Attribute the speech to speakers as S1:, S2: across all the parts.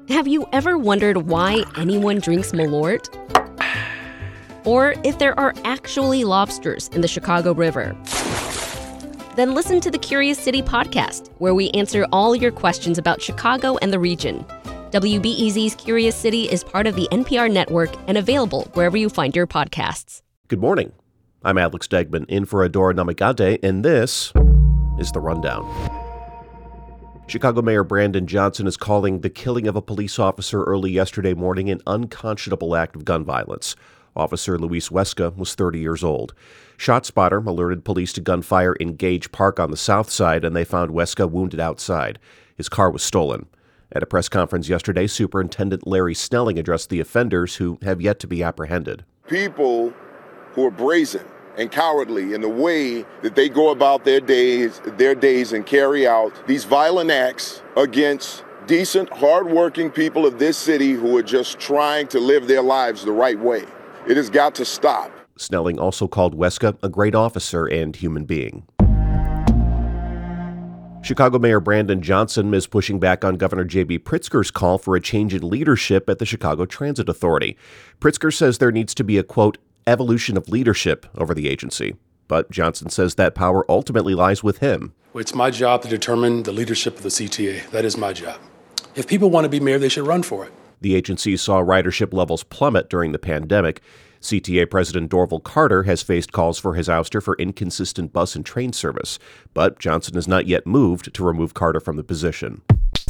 S1: Have you ever wondered why anyone drinks Malort? Or if there are actually lobsters in the Chicago River? Then listen to the Curious City podcast, where we answer all your questions about Chicago and the region. WBEZ's Curious City is part of the NPR network and available wherever you find your podcasts.
S2: Good morning. I'm Alex Degman in for Adora Namagade, and this is The Rundown. Chicago Mayor Brandon Johnson is calling the killing of a police officer early yesterday morning an unconscionable act of gun violence. Officer Luis Huesca was 30 years old. ShotSpotter alerted police to gunfire in Gage Park on the south side, and they found Huesca wounded outside. His car was stolen. At a press conference yesterday, Superintendent Larry Snelling addressed the offenders who have yet to be apprehended.
S3: People who are brazen and cowardly in the way that they go about their days and carry out these violent acts against decent, hardworking people of this city who are just trying to live their lives the right way. It has got to stop.
S2: Snelling also called Huesca a great officer and human being. Chicago Mayor Brandon Johnson is pushing back on Governor J.B. Pritzker's call for a change in leadership at the Chicago Transit Authority. Pritzker says there needs to be a, quote, evolution of leadership over the agency. But Johnson says that power ultimately lies with him.
S4: It's my job to determine the leadership of the CTA. That is my job. If people want to be mayor, they should run for it.
S2: The agency saw ridership levels plummet during the pandemic. CTA President Dorval Carter has faced calls for his ouster for inconsistent bus and train service, but Johnson has not yet moved to remove Carter from the position.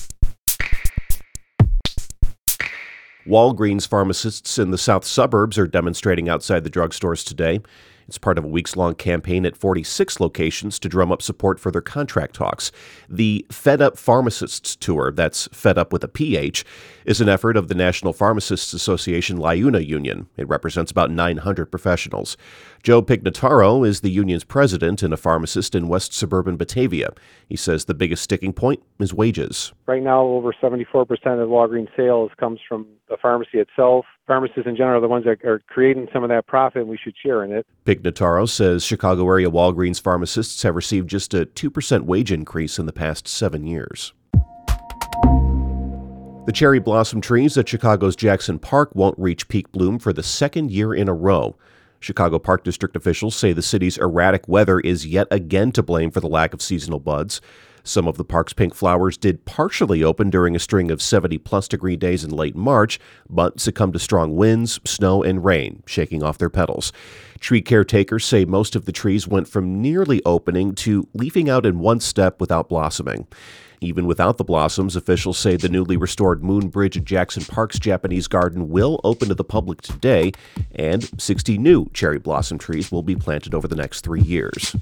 S2: Walgreens pharmacists in the south suburbs are demonstrating outside the drugstores today. It's part of a weeks-long campaign at 46 locations to drum up support for their contract talks. The Fed Up Pharmacists Tour, that's Fed Up with a PH, is an effort of the National Pharmacists Association LIUNA Union. It represents about 900 professionals. Joe Pignataro is the union's president and a pharmacist in west suburban Batavia. He says the biggest sticking point is wages.
S5: Right now, over 74% of Walgreens sales comes from the pharmacy itself. Pharmacists in general are the ones that are creating some of that profit, and we should share in it.
S2: Pignataro says Chicago area Walgreens pharmacists have received just a 2% wage increase in the past 7 years. The cherry blossom trees at Chicago's Jackson Park won't reach peak bloom for the second year in a row. Chicago Park District officials say the city's erratic weather is yet again to blame for the lack of seasonal buds. Some of the park's pink flowers did partially open during a string of 70-plus degree days in late March, but succumbed to strong winds, snow, and rain, shaking off their petals. Tree caretakers say most of the trees went from nearly opening to leafing out in one step without blossoming. Even without the blossoms, officials say the newly restored Moon Bridge at Jackson Park's Japanese garden will open to the public today, and 60 new cherry blossom trees will be planted over the next 3 years.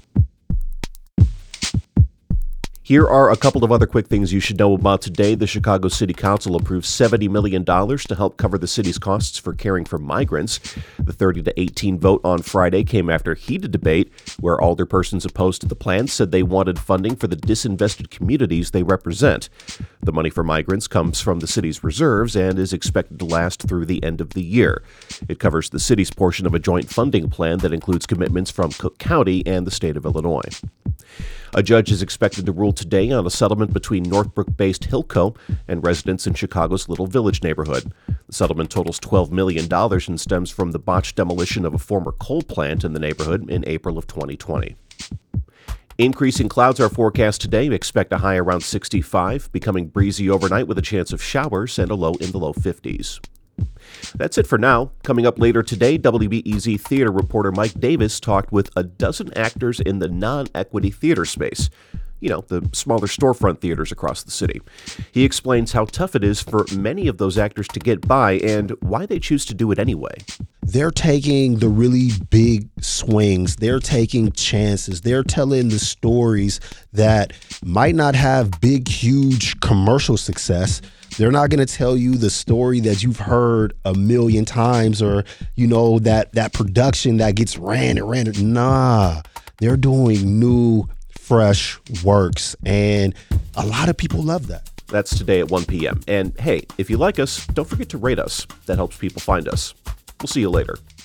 S2: Here are a couple of other quick things you should know about today. The Chicago City Council approved $70 million to help cover the city's costs for caring for migrants. The 30-18 vote on Friday came after heated debate, where alderpersons opposed to the plan said they wanted funding for the disinvested communities they represent. The money for migrants comes from the city's reserves and is expected to last through the end of the year. It covers the city's portion of a joint funding plan that includes commitments from Cook County and the state of Illinois. A judge is expected to rule today on a settlement between Northbrook-based Hilco and residents in Chicago's Little Village neighborhood. The settlement totals $12 million and stems from the botched demolition of a former coal plant in the neighborhood in April of 2020. Increasing clouds are forecast today. Expect a high around 65, becoming breezy overnight with a chance of showers and a low in the low 50s. That's it for now. Coming up later today, WBEZ theater reporter Mike Davis talked with a dozen actors in the non-equity theater space. You know, the smaller storefront theaters across the city. He explains how tough it is for many of those actors to get by and why they choose to do it anyway.
S6: They're taking the really big swings. They're taking chances. They're telling the stories that might not have big, huge commercial success. They're not going to tell you the story that you've heard a million times or, you know, that production that gets ran. Nah, they're doing new, fresh works. And a lot of people love that.
S2: That's today at 1 p.m. And hey, if you like us, don't forget to rate us. That helps people find us. We'll see you later.